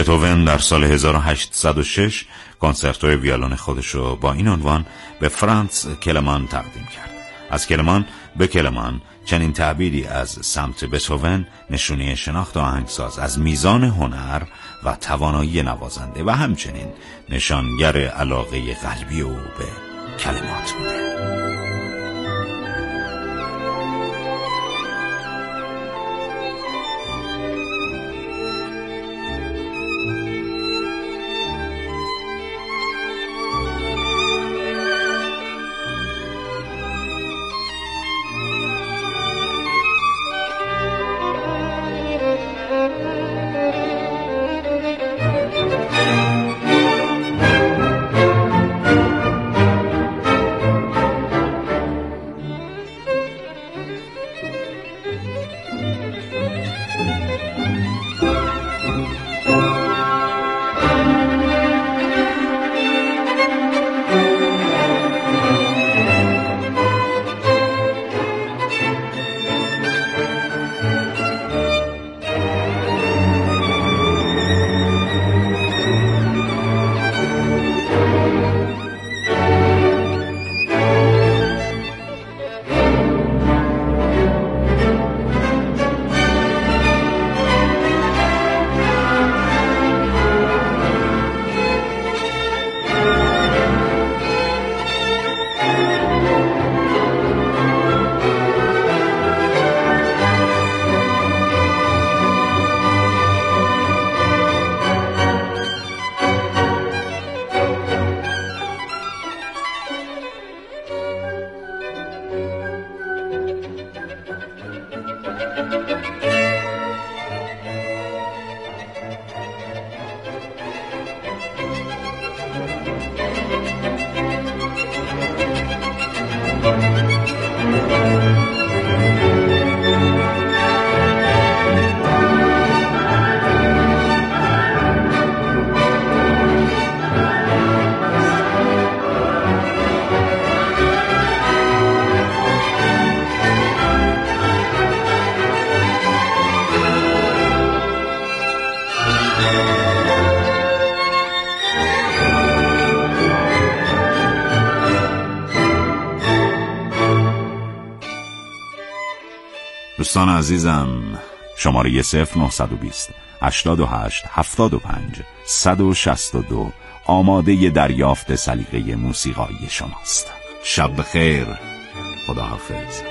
بتهوون در سال 1806 کنسرتو ویولن خودشو با این عنوان به فرانتس کلمان تقدیم کرد. از کلمان به کلمان چنین تعبیری از سمت بتهوون نشونه شناخت آهنگساز از میزان هنر و توانایی نوازنده و همچنین نشانگر علاقه قلبی او به کلمات بوده. دوستان عزیزم، شماره 0920 88 75 162 آماده دریافت سلیقه موسیقایی شماست. شب بخیر، خداحافظ.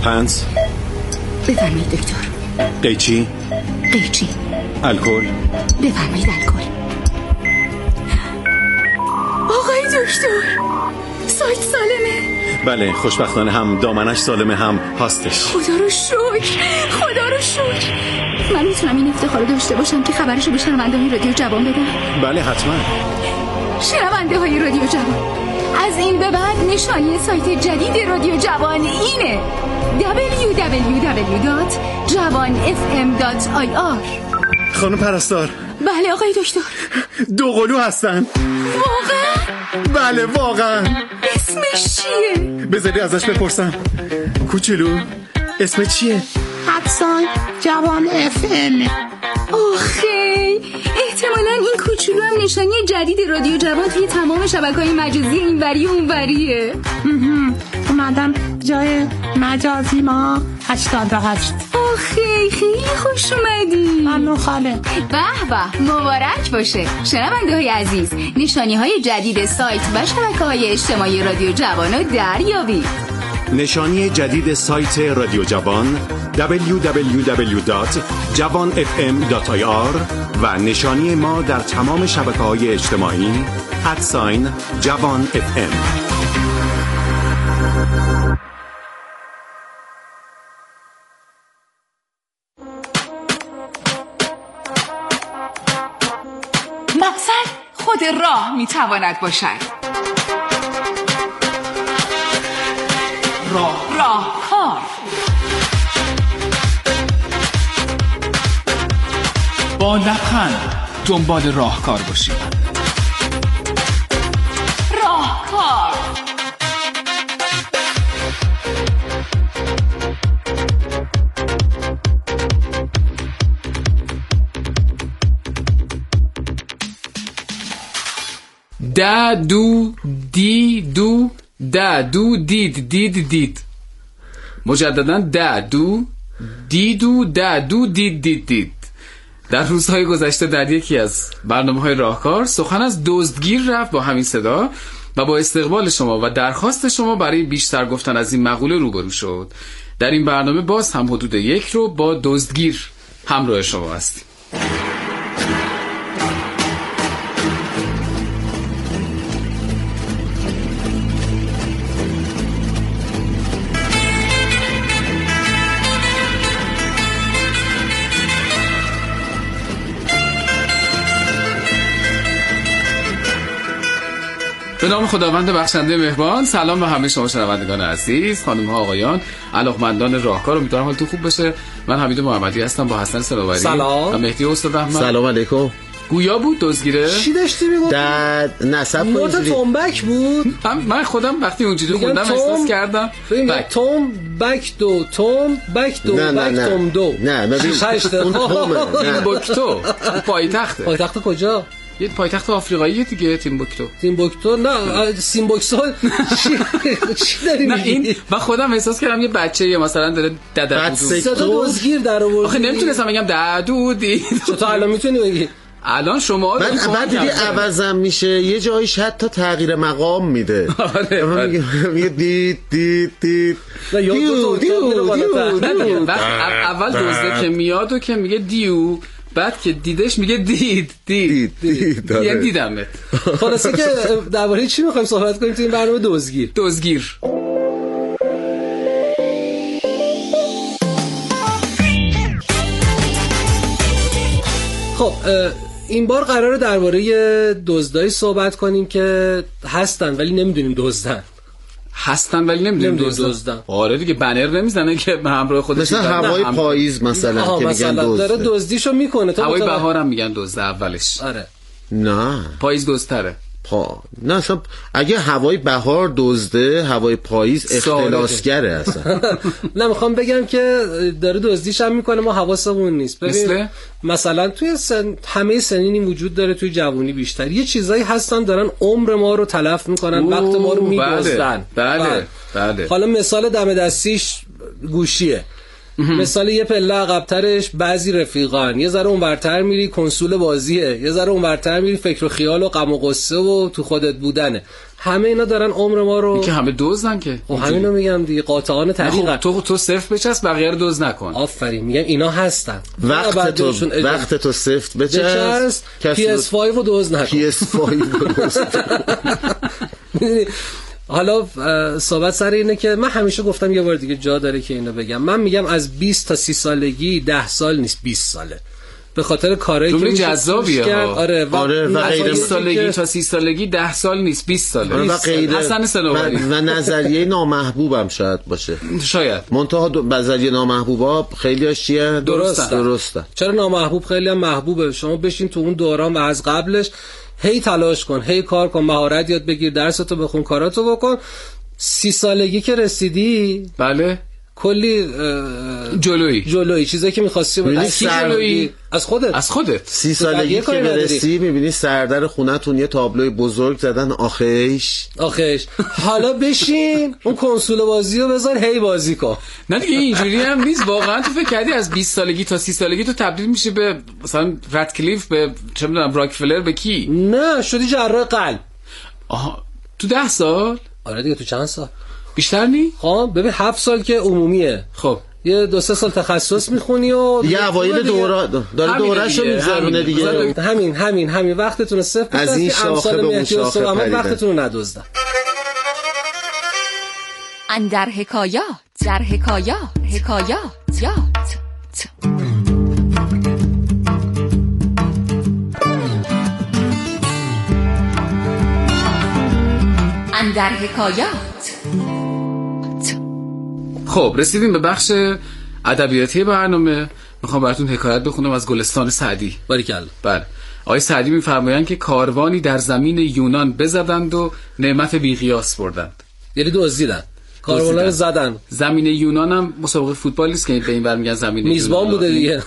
پنس. بفرمایید دکتر. قیچی. قیچی. الکل. بفرمایید الکل. آقای دکتر، سایت سالمه؟ بله، خوشبختانه هم دامنش سالمه هم هاستش. خدا رو شکر، خدا رو شکر. من میتونم این افتخار رو داشته باشم که خبرشو به شنونده های رادیو جوان بدم؟ بله حتما. شنونده های رادیو جوان، از این به بعد نشانی سایت جدید رادیو جوان اینه: www.jawanfm.ir. خانم پرستار. بله آقای دکتر. دوقلو هستن. واقعا؟ بله واقعا. اسمش چیه؟ بذاری ازش بپرسم. کوچولو اسم چیه؟ حدسان جوان FM. آخی احتمالاً این کوچولو هم نشانی جدید رادیو جوان توی تمام شبکه‌های مجازی اینوری و اونوریه. اومدم جای مجازی ما 88. آخی خیلی خوش اومدی. ممنون خاله. به به، مبارک باشه. شنونده های عزیز، نشانی های جدید سایت و شبکه‌های اجتماعی رادیو جوان رو دریابید. نشانی جدید سایت رادیو جوان www.jawanfm.ir و نشانی ما در تمام شبکه‌های اجتماعی @jawanfm. مقصد خود راه میتواند باشد. راهکار. با لبخند دنبال راهکار باشید. راهکار. دا دو دی دو دا دو دید دید دید. مجددا دا دو دی دو دا دو دید دید دید. در روزهای گذشته در یکی از برنامه‌های راهکار سخن از دزدگیر رفت با همین صدا و با استقبال شما و درخواست شما برای بیشتر گفتن از این مقوله روبرو شد. در این برنامه باز هم حدود 1 رو با دزدگیر همراه شما هستیم. به نام خداوند بخشنده مهربان. سلام به همه شما شنوندگان عزیز، خانم ها آقایان، علاقمندان راهکار. امیدوارم حالتون خوب باشه. من حمید محمدی هستم با حسن صنوبری. سلام. و مهدی استاد احمد. سلام علیکم. گویا بود دزدگیره. چی داشتی میگفتی؟ در نسب نوت تنبک بود. من خودم وقتی اونجوری خوندم احساس کردم توم بک دو توم بک دو بک توم دو. نه ببین اون تومه. تیمبوکتو پایتخت کجا؟ یه پایتخت آفریقاییه دیگه. تیمبوکتو نه سیمبوکسو. چی داری نه میگی؟ این من خودم احساس کردم یه بچه‌ای مثلا داره دددو صدا دزدگیر در آورد. آخه نمیتونستم بگم ددودی. چطور الان میتونی بگی؟ الان شما بعد دیگه عوضم میشه، یه جایش حتی تغییر مقام میده. آره میگه دید دید دید. اول دزده که میاد و که میگه دیو، بعد که دیدش میگه دید یعنی دیدمت. خلاصه که درباره چی میخوایم صحبت کنیم تو این برنامه؟ دزدگیر. خب این بار قراره درباره دزدایی صحبت کنیم که هستن ولی نمیدونیم دزدن. آره دیگه بنر نمیزنه که به همراه خودش مثلا هوای پاییز مثلا که میگن دزده داره دزدیشو میکنه. هوای بهارم میگن دزده اولش. آره نه پاییز دزدتره. نه اصلا اگه هوای بهار دزده، هوای پاییز اختلاسگره اصلا. نه میخوام بگم که داره دزدیش هم میکنه، ما حواسمون نیست. مثلا توی همه سنینی وجود داره، توی جوانی بیشتر یه چیزایی هستن دارن عمر ما رو تلف میکنن، وقت ما رو میدزدن. بله. حالا مثال دم دستیش گوشیه. مثال یه پله عقب‌ترش بعضی رفیقان، یه ذره اونورتر میری کنسول بازیه، یه ذره اونورتر میری فکر و خیال و غم و غصه و تو خودت بودنه. همه اینا دارن عمر ما رو که همه دزدن که. همینو میگم دیگه، قاطعان طریقن. تو صفر بچسب بقیه رو دزد نکن. آفرین، میگم اینا هستن. وقت تو صفر بچسب، PS5 رو دزد نکن. PS5 رو دزد. حالا صحبت سر اینه که من همیشه گفتم، یه بار دیگه جا داره که اینو بگم، من میگم از 20 تا 30 سالگی 10 سال نیست 20 ساله، به خاطر کارایی که جذابیه کرد. آره و از 20 سالگی تا 30 سالگی 10 سال نیست 20 ساله. و غیره. حسن صنوبری و نظریه نامحبوبم شاید باشه. شاید. منتها نظریه نامحبوبا خیلی‌هاش چیه؟ درسته. چرا نامحبوب؟ خیلی هم محبوبه. شما بشین تو اون دوران و از قبلش هی تلاش کن، هی کار کن، مهارت یاد بگیر، درستو بخون، کاراتو بکن. 30 سالگی که رسیدی، بله، کلی جلویی چیزایی که می‌خواستی جلویی از خودت 30 سالگی که برسی می‌بینی سردر خونه‌تون یه تابلوی بزرگ زدن آخیش. حالا بشین اون کنسول بازی رو بذار هی بازی کن. نه دیگه اینجوری هم نیست واقعا. تو فکر کردی از 20 سالگی تا 30 سالگی تو تبدیل میشه به مثلا راتکلیف، به چه می‌دونم راکفلر، به کی؟ نه، شدی جراح قلب. آها، تو 10 سال؟ آره دیگه. تو چند سال بیشتر نی؟ خب ببین 7 سال که عمومیه. خب یه 2-3 سال تخصص میخونی و یه اوایل داره دورهشو میگذرونه دیگه. همین وقتتون رو صفر از این شاخه به اون شاخه پریدن. وقتتون رو ندزدن. اندر حکایات، در حکایات اندر حکایات. خب رسیدیم به بخش ادبیاتی برنامه. میخوام براتون حکایت بخونم از گلستان سعدی. باریکلا. بله. آقای سعدی میفرمایند که کاروانی در زمین یونان بزدند و نعمت بی‌قیاس بردند. یعنی دزدیدن. کاروانا رو زدن. زمین یونان هم مسابقه فوتبال نیست که به این ور میگن زمین میزبان یونان بوده دیگه.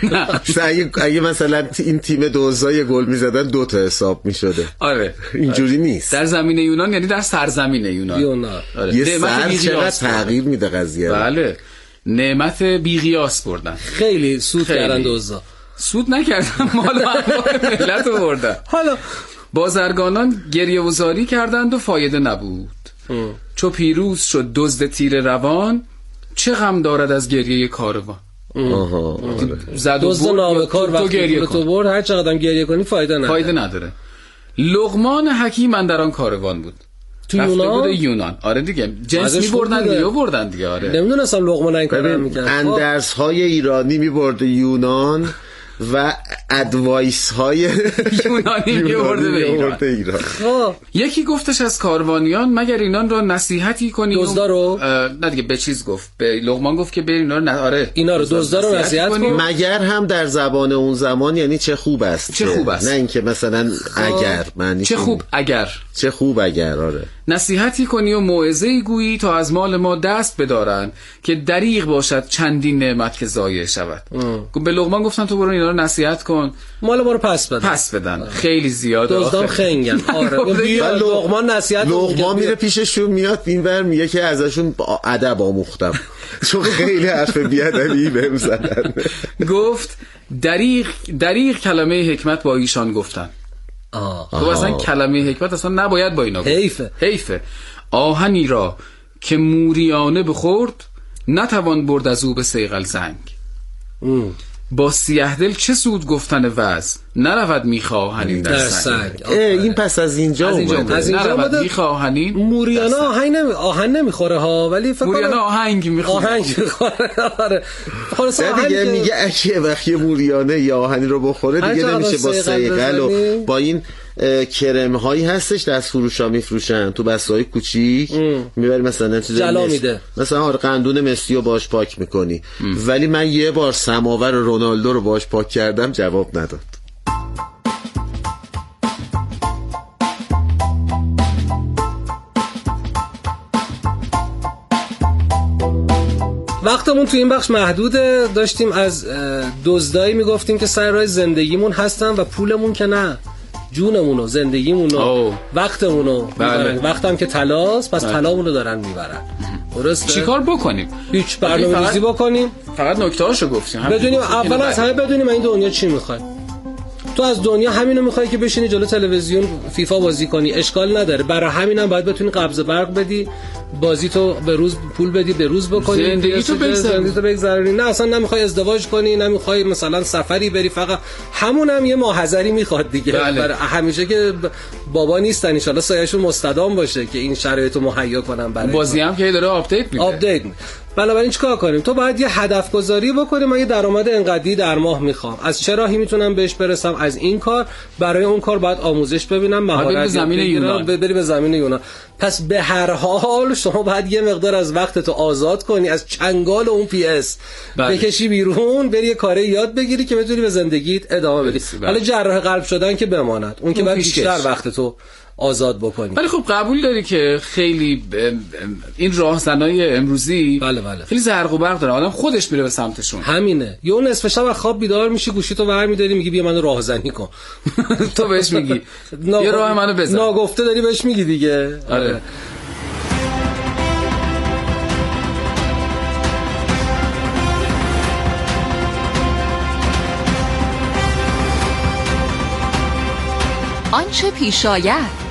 اگه مثلا این تیم دوزای گل میزدن 2 تا حساب میشده. آره اینجوری نیست. در زمین یونان یعنی در سرزمین یونان. آره. یه سر چقدر تغییر میده قضیه. بله. نعمت بی‌قیاس بردن. خیلی سود کردن دوزا. سود نکردن، مال ملت رو بردن. حالا بازرگانان گریه و زاری کردند و فایده نبود. چو پیروز شد دزد تیر روان، چه غم دارد از گریه کاروان. زد و دزد نابکار وقتی تو برد، هر چقدر گریه کنی فایده نداره. لقمان حکیم اندر آن کاروان بود. تو یونان. آره دیگه، جنس می‌بردن دیگه. آره نمیدونستم لقمان این کارو می‌کرد. اندرس های ایرانی می‌برد یونان و ادوایس های یونانی می‌برد به ایران. یکی گفتش از کاروانیان مگر اینان را نصیحتی کنی. دزدا رو نه دیگه، به چیز گفت، به لقمان گفت که بریم اینا رو دزدا رو نصیحت کن. مگر هم در زبان اون زمان یعنی چه خوب است. نه اینکه مثلا اگر معنی چه خوب اگر. آره نصیحتی کنی و موعظه‌ای گویی تا از مال ما دست بدارن که دریغ باشد چندین نعمت که ضایع شود. به لقمان گفتن تو برو اینا رو نصیحت کن، مال ما رو پس بدن. خیلی زیاده. دزدام خنگن. آره لقمان نصیحت. لقمان میره پیششون، میاد اینور میگه که ازشون ادب آموختم چون خیلی حرف بیادبی بهم زدن. گفت دریغ کلمه حکمت با ایشان گفتن. تو اصلا کلمه حکمت اصلا نباید با اینا گفت. حیفه. آهنی را که موریانه بخورد، نتوان برد از او به صیقل زنگ. با سیه دل چه سود گفتن وعظ، نرود میخواهنین در سنگ. این پس از اینجا نرود میخواهنین. موریانه آهن نمیخوره ها، ولی فکر کنم موریانه آهنگ میخوره. آره خلاص دیگه میگه اگه وقتی موریانه یا آهنی رو بخوره دیگه نمیشه با صیقل و با این کرم هایی هستش دست فروشا میفروشن تو بسای کوچیک، میبری مثلا جلا میده، مثلا قندون مسی رو باش پاک میکنی. ولی من یه بار سماور رونالدو رو باش پاک کردم، جواب نداد. وقتمون تو این بخش محدوده. داشتیم از دزدایی میگفتیم که سر راه زندگیمون هستن و پولمون که نه. جونمونو، زندگیمونو، وقتمونو میبرن. وقتم که طلاست، پس طلامونو دارن میبرن. درسته؟ چیکار بکنیم؟ هیچ برنامه‌ریزی بکنیم. فقط نکته‌هاشو گفتیم. بدونیم اول از همه بدونیم این دنیا چی میخواد. تو از دنیا همینو میخوای که بشینی جلو تلویزیون فیفا بازی کنی، اشکال نداره. برای همینم باید بتونی قبض برق بدی، بازی تو به روز پول بدی، به روز بکنی، زندگی تو بگذرونی. نه اصلا نمیخوای ازدواج کنی، نمیخوای مثلا سفری بری، فقط همونم یه ماحضری میخواد دیگه. برای همیشه که بابا نیستن، ان شاءالله سایه‌شون مستدام باشه که این شرایطو مهیا کنن. برای بازی هم که داره آپدیت میده. بنابراین چیکار کنیم؟ تو باید یه هدف گذاری بکنی. من یه درآمد انقدری در ماه میخوام، از چه راهی میتونم بهش برسم؟ از این کار. برای اون کار باید آموزش ببینم، مهارت بگیرم، بری به زمین یونان. پس به هر حال شما باید یه مقدار از وقتتو آزاد کنی، از چنگال اون پی اس بکشی بیرون، بری یه کاری یاد بگیری که بتونی به زندگیت ادامه بدی. حالا جراح قلب شدن که بماند، اون که باید بیشتر وقتتو آزاد بکنی. ولی خب قبول داری که خیلی این راهزنای امروزی بله. خیلی زرق و برق داره، آدم خودش میره به سمتشون. همینه. یه نصف شب از خواب بیدار میشی، گوشیتو برمی‌داری، میگی بیا منو راهزنی کن. تو بهش میگی یه راه منو بزن. ناگفته داری بهش میگی دیگه. آره. آنچه پیش آید.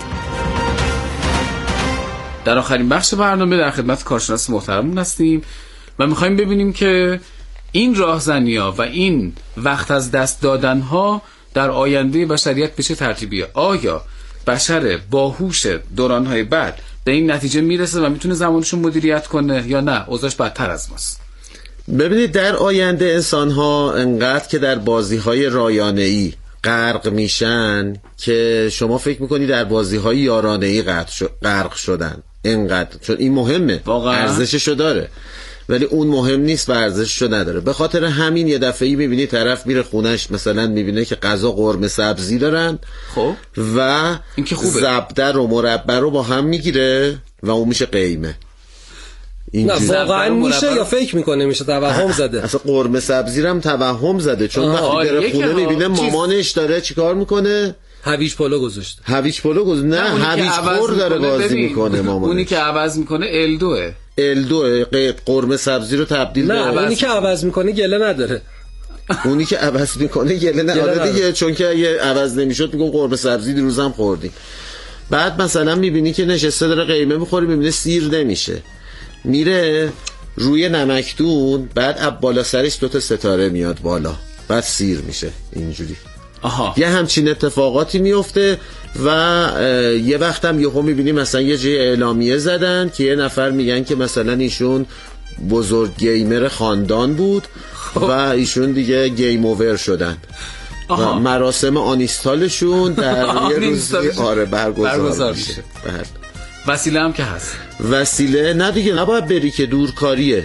در آخرین بخش برنامه در خدمت کارشناس محترمون هستیم و میخوایم ببینیم که این راهزنی‌ها و این وقت از دست دادن‌ها در آینده بشریت به چه ترتیبیه. آیا بشر باهوش دوران‌های بعد به این نتیجه میرسه و میتونه زمانشو مدیریت کنه یا نه اوضاعش بدتر از ماست؟ ببینید در آینده انسان‌ها انقدر که در بازی‌های رایانه‌ای غرق میشن که شما فکر میکنی در بازی‌های یارانه‌ای غرق شدن. اینقدر، چون این مهمه، ارزششو داره، ولی اون مهم نیست و ارزششو نداره. به خاطر همین یه دفعه‌ای میبینی طرف میره خونش، مثلا میبینه که غذا قرمه سبزی دارن، خب و این که خوبه، زبده رو مربع رو با هم میگیره و اون میشه قیمه. نه واقعا میشه یا فکر میکنه میشه؟ توهم زده. اصلا قرمه سبزی رو هم توهم زده، چون وقتی بره خونه میبینه مامانش داره چیکار میکنه؟ هویج پلو گذاشته. هویج پلو گذاشته. نه هویج خور داره بازی میکنه مامانش. اونی که عوض میکنه الدوه قرمه سبزی رو تبدیل به اونی که عوض میکنه گله نداره. اونی که عوض میکنه گله نداره دیگه، چون که اگه عوض نمیشد میگم قرمه سبزی دیروزم خوردیم. بعد مثلا میبینی که نشسته داره قیمه میخوره، میبینه سیر نمیشه، میره روی نمکدون، بعد بالا سرش 2 ستاره میاد بالا، بعد سیر میشه اینجوری. یه همچین اتفاقاتی میفته. و یه وقت هم یهو میبینی مثلا یه جای اعلامیه زدن که یه نفر میگن که مثلا ایشون بزرگ گیمر خاندان بود و ایشون دیگه گیم اوور شدن و مراسم آنیستالشون در یه روز برگزار میشه. وسیله هم که هست. وسیله نه دیگه، نباید بری که دورکاریه.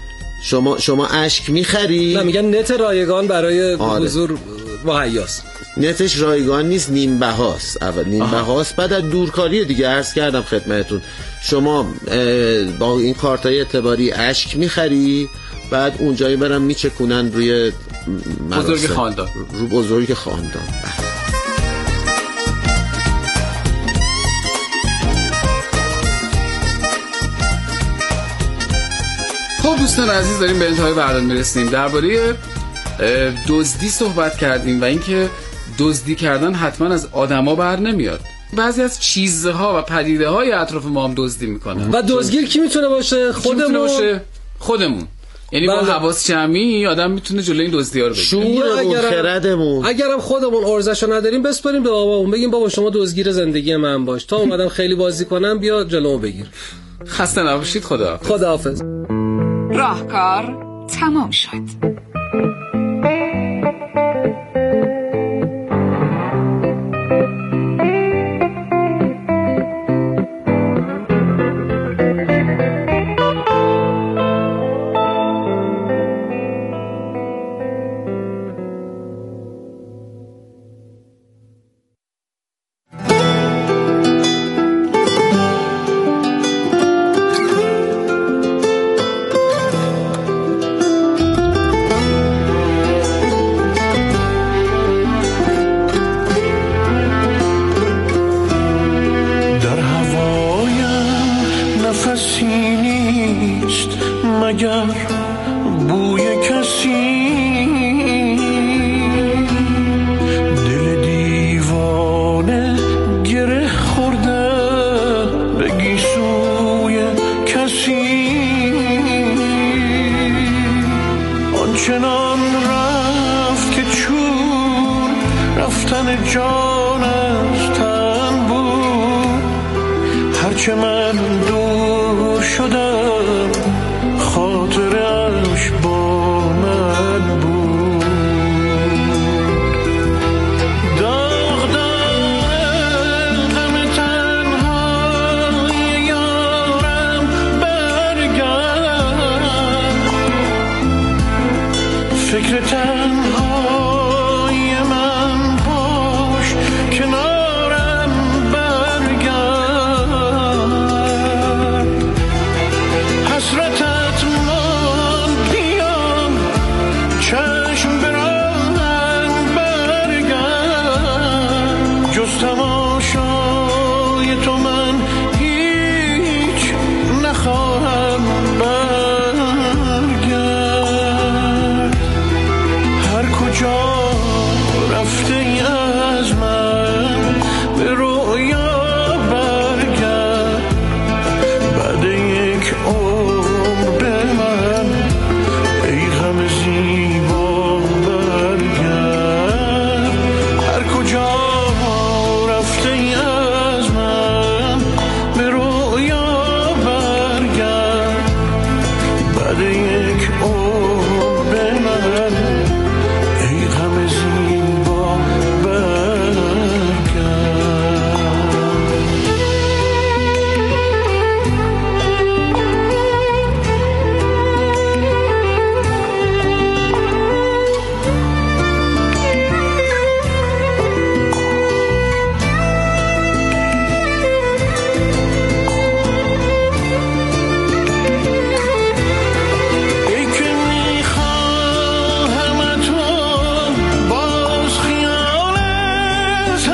شما اشک میخری. نه میگن نت رایگان برای حضور مهیاست. نتش رایگان نیست، نیم بهاست. اول نیم بهاست، بعد از دورکاری دیگه عرض کردم خدمتتون. شما با این کارتای اعتباری اشک میخری، بعد اونجایی برم میچکونن روی بزرگ خاندان، رو بزرگ خاندان. خب دوستان عزیز، داریم به انتهای برنامه میرسیم. درباره دزدی صحبت کردیم و اینکه دزدی کردن حتما از آدما بر نمیاد. بعضی از چیزها و پدیده های اطراف ما هم دزدی میکنن. و دزدگیر کی میتونه باشه؟ خودمون. یعنی با حواس جمعی آدم میتونه جلوی این دزدی‌ها رو بگیره. شعورمون، خردمون. اگرم خودمون ارزشو نداریم، بسپاریم به بابامون، بگیم بابا شما دزدگیر زندگی من باش، تا اومدم خیلی بازی کنم، بیا جلومو بگیر. خسته نباشید. خداحافظ. راهکار تمام شد. کسی نیست مگر بوی کسی. دل دیوانه گره خورده به گیسوی کسی. آنچنان رفت که چون رفتن جان از تن بود. هرچه من دور شدم خاطرش با من بود. داغ دل غم تنهای یارم برگرد. فکر تنهای من باش کنارم برگرد. حسرتت من بیام چشم بران برگرد. جز تماشای تو من هیچ نخواهم برگرد. هر کجا رفته ای از من به رویا برگرد. بعد یک عمر به من ای غم زیبا برگرد. هر کجا رفته ای از من به رویا برگرد. بعد یک عمر به من ای غم زیبا برگرد. ای که میخواهم تو باز خیالت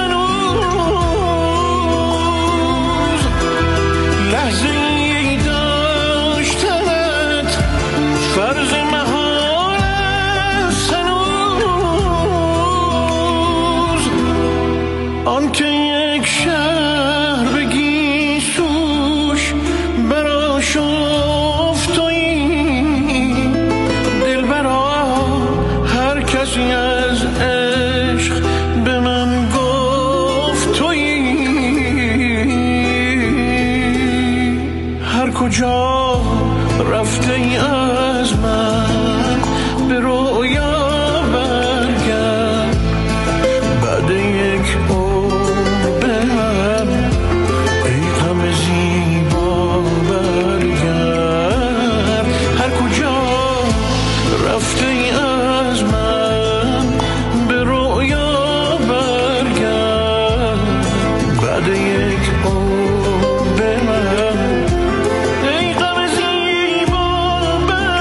هنوز. لحظه ای داشتنت فرض محال است هنوز. آن که یک شهر بگی سوش براشفت تویی. دلبرا هر کسی از عشق به من گفت تویی. هر کجا رفته ای از من به رویا برگرد. بعد یک عمر به من ای غم زیبا برگرد. هر کجا رفته ای از من به رویا برگرد. بعد یک عمر به من ای غم زیبا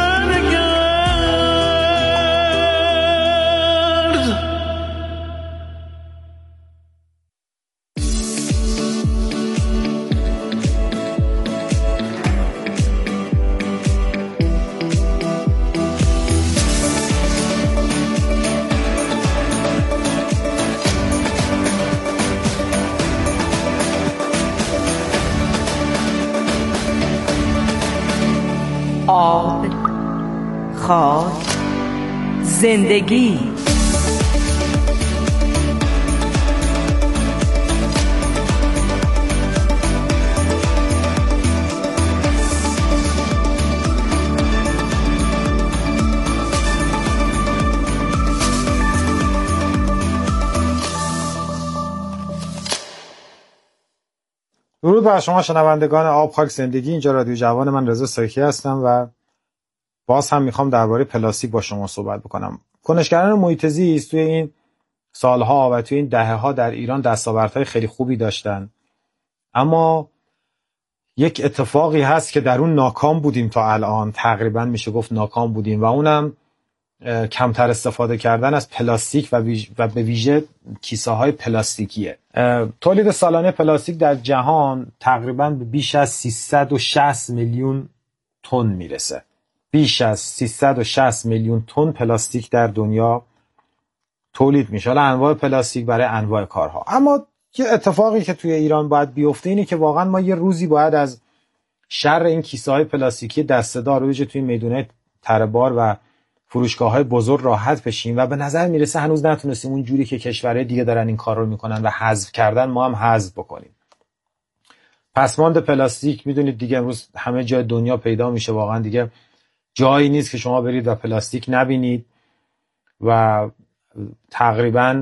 برگرد. آب، خاک، زندگی. درود بر شما شنوندگان آب خاک زندگی. اینجا رادیو جوان، من رضا سایکی هستم و باز هم میخوام درباره پلاستیک با شما صحبت بکنم. کنشگران محیط زیست توی این سالها و توی این دهه‌ها در ایران دستاوردهای خیلی خوبی داشتن، اما یک اتفاقی هست که در اون ناکام بودیم تا الان، تقریبا میشه گفت ناکام بودیم، و اونم کمتر استفاده کردن از پلاستیک و به ویژه کیسه های پلاستیکیه. تولید سالانه پلاستیک در جهان تقریبا به بیش از 360 میلیون تن میرسه. بیش از 360 میلیون تن پلاستیک در دنیا تولید میشه. حالا انواع پلاستیک برای انواع کارها. اما یه اتفاقی که توی ایران باید بیفته اینه که واقعا ما یه روزی باید از شر این کیسه های پلاستیکی دسته‌دار روی توی میدونای تره‌بار و فروشگاه‌های بزرگ راحت بشیم و به نظر میرسه هنوز نتونستیم اون جوری که کشورهای دیگه دارن این کار رو میکنن و حذف کردن ما هم حذف بکنیم. پسماند پلاستیک میدونید دیگه امروز همه جای دنیا پیدا میشه. واقعا دیگه جایی نیست که شما برید و پلاستیک نبینید و تقریبا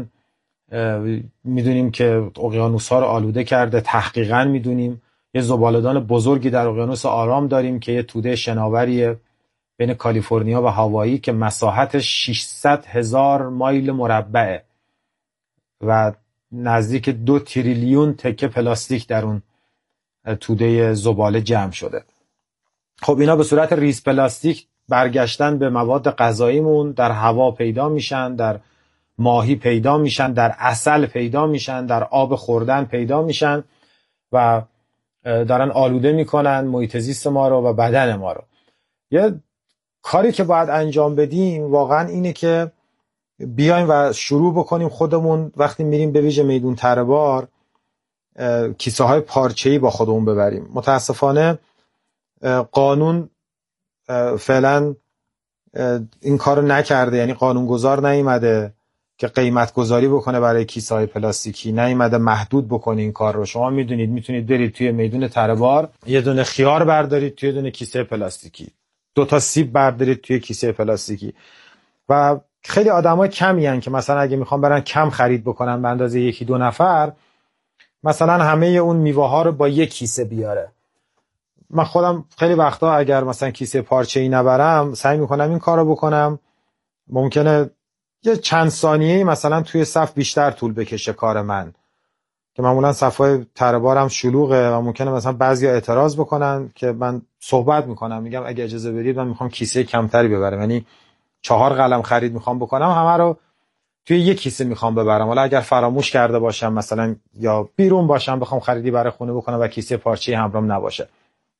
میدونیم که اقیانوس‌ها رو آلوده کرده. تحقیقاً میدونیم یه زباله‌دان بزرگی در اقیانوس آرام داریم که یه توده شناوریه بین کالیفرنیا و هاوایی که مساحتش 600,000 مایل مربعه و نزدیک 2 تریلیون تکه پلاستیک در اون توده زباله جمع شده. خب اینا به صورت ریز پلاستیک برگشتن به مواد غذاییمون در هوا پیدا میشن، در ماهی پیدا میشن، در عسل پیدا میشن، در آب خوردن پیدا میشن و دارن آلوده میکنن محیط زیست ما رو و بدن ما رو. یه کاری که باید انجام بدیم واقعا اینه که بیایم و شروع بکنیم خودمون وقتی میریم به ویژه میدون تره‌بار کیسه های پارچه‌ای با خودمون ببریم. متاسفانه قانون فعلا این کارو نکرده، یعنی قانونگذار نیامده که قیمت گذاری بکنه برای کیسه های پلاستیکی، نیامده محدود بکنه این کار رو. شما میدونید میتونید برید توی میدون تره‌بار یه دونه خیار بردارید توی دونه کیسه پلاستیکی، 2 تا سیب بردارید توی کیسه پلاستیکی و خیلی آدمای کمی هستن که مثلا اگه میخوام برن کم خرید بکنن به اندازه 1-2 نفر مثلا همه اون میوه ها رو با یک کیسه بیاره. من خودم خیلی وقتا اگر مثلا کیسه پارچه‌ای نبرم سعی میکنم این کارو بکنم. ممکنه یه چند ثانیه‌ای مثلا توی صف بیشتر طول بکشه کار من که معمولا صفای تره‌بارم شلوغه و ممکنه مثلا بعضیا اعتراض بکنن که من صحبت میکنم میگم اگه اجازه بدید من میخوام کیسه کمتری ببرم، یعنی 4 قلم خرید میخوام بکنم همه رو توی یک کیسه میخوام ببرم. حالا اگر فراموش کرده باشم مثلا یا بیرون باشم بخوام خریدی برای خونه بکنم و کیسه پارچه‌ای همراهم نباشه.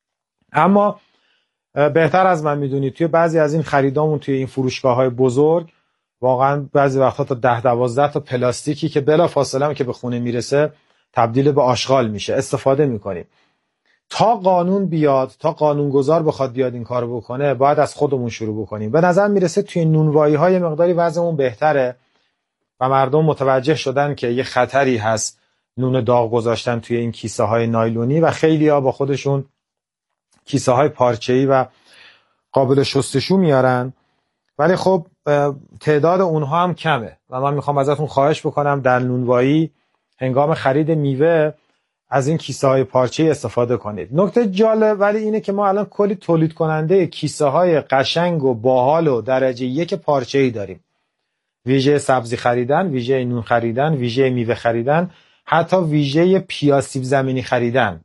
اما بهتر از من میدونید توی بعضی از این خریدامون توی این فروشگاه‌های بزرگ واقعا بعضی وقتا تا 10-12 تا پلاستیکی که بلافاصله که به خونه میرسه تبدیل به آشغال میشه استفاده میکنیم. تا قانون بیاد، تا قانونگذار بخواد بیاد این کارو بکنه باید از خودمون شروع بکنیم. به نظر میرسه توی نونوایی‌های مقداری وضعمون بهتره و مردم متوجه شدن که یه خطری هست نون داغ گذاشتن توی این کیسه های نایلونی و خیلی‌ها با خودشون کیسه های پارچه‌ای و قابل شستشو میارن، ولی خب تعداد اونها هم کمه و من میخوام ازتون خواهش بکنم در نونوایی هنگام خرید میوه از این کیسه های پارچه‌ای استفاده کنید. نکته جالب ولی اینه که ما الان کلی تولید کننده کیسه های قشنگ و باحال و درجه 1 پارچه‌ای داریم. ویژه سبزی خریدن، ویژه نون خریدن، ویژه میوه خریدن، حتی ویژه پیاز سیب زمینی خریدن.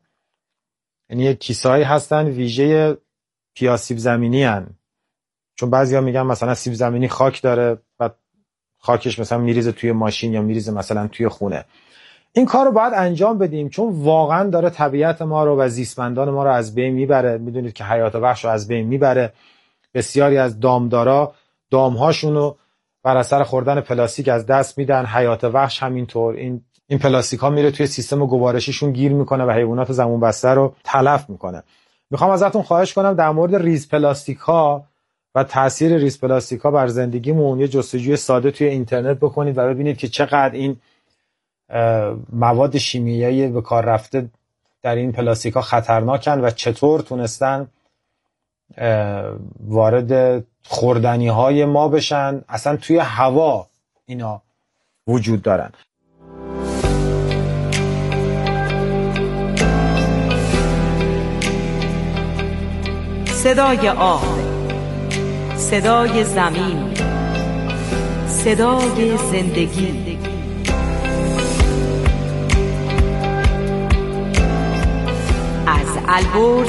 یعنی کیسه‌هایی هستن ویژه پیاز سیب زمینی هن. چون بعضیا میگن مثلا سیب زمینی خاک داره و خاکش مثلا میریزه توی ماشین یا میریزه مثلا توی خونه. این کار رو باید انجام بدیم چون واقعا داره طبیعت ما رو و زیستمندان ما رو از بین میبره. میدونید که حیات وحش رو از بین میبره. بسیاری از دامدارا دامهاشون رو بر اثر خوردن پلاستیک از دست میدن، حیات وحش همینطور. این پلاستیک ها میره توی سیستم گوارشیشون گیر میکنه و حیوانات زمین بسته رو تلف میکنه. میخوام ازتون خواهش کنم در مورد ریز پلاستیک ها و تاثیر ریز پلاستیک ها بر زندگیمون یه جستجوی ساده توی اینترنت بکنید و ببینید که چقدر این مواد شیمیایی به کار رفته در این پلاستیک ها خطرناکن و چطور تونستن وارد خوردنی های ما بشن، اصلا توی هوا اینا وجود دارن. صدای آب، صدای زمین، صدای زندگی. از البرز